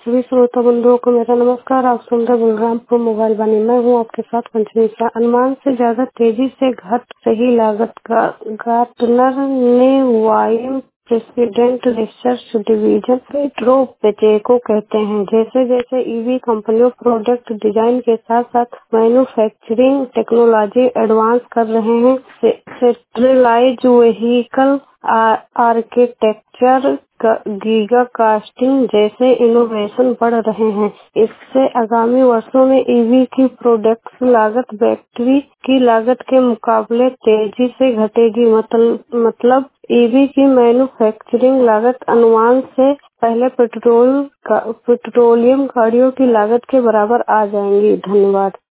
सभी श्रोता बंधुओं को मेरा नमस्कार। आप सुन रहे बलरामपुर मोबाइल वाणी। मैं हूँ आपके साथ पंचमी शाह। अनुमान से ज्यादा तेजी से घट रही लागत का गार्टनर ने YM president research division Pedro Pacheco कहते हैं। जैसे जैसे ईवी कंपनियों प्रोडक्ट डिजाइन के साथ साथ मैन्युफैक्चरिंग टेक्नोलॉजी एडवांस कर रहे हैं, centralise vehicle architecture, giga casting जैसे इनोवेशन बढ़ रहे हैं। इससे आगामी वर्षों में ईवी की प्रोडक्शन लागत बैटरी की लागत के मुकाबले तेजी से घटेगी। मतलब ईवी की मैन्युफैक्चरिंग लागत अनुमान से पहले पेट्रोलियम गाड़ियों की लागत के बराबर आ जाएंगी। धन्यवाद।